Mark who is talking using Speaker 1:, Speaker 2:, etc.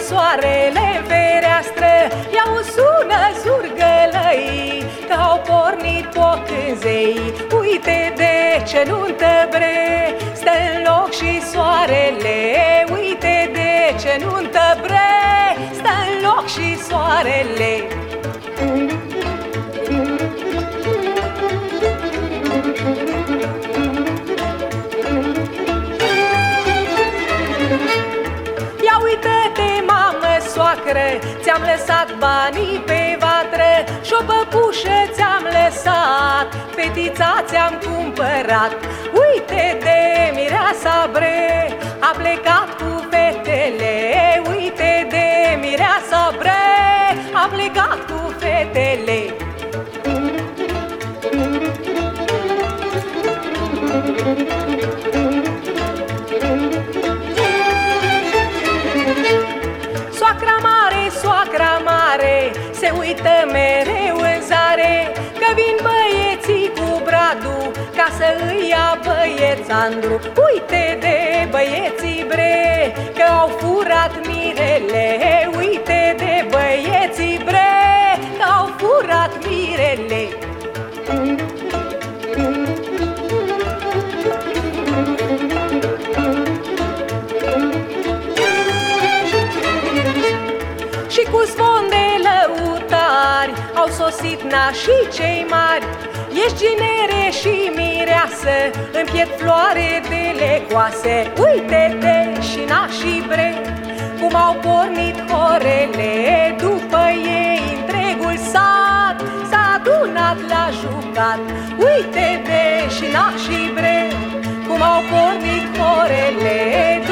Speaker 1: soarele în fereastră, iau sună zurgălăi, că-au pornit pocânzei. Uite de ce nuntă bre, stă în loc și soarele. Uite de ce nuntă bre, stă în loc și soarele. Ia uită-te, mamă soacră, ți-am lăsat banii pe vatră și-o păpușă ți-am lăsat, fetița ți-am cumpărat. Uite de mireasa bre, a plecat cu fetele. Uite de mireasa bre, a plecat cu fetele. Soacra mare, se uită mereu în zare, că vin băieții cu bradu, ca să îi ia băiețandru. Uite de băieții bre, că au furat mirele. Uite de băieții bre, că au furat mirele. Și cu zvon de lăutari au sosit nașii cei mari. Ești ginere și mireasă, în piept floare de lecoase. Uite-te și nașii bre, cum au pornit horele. După ei întregul sat s-a adunat la jucat. Uite-te și nașii bre, cum au pornit horele.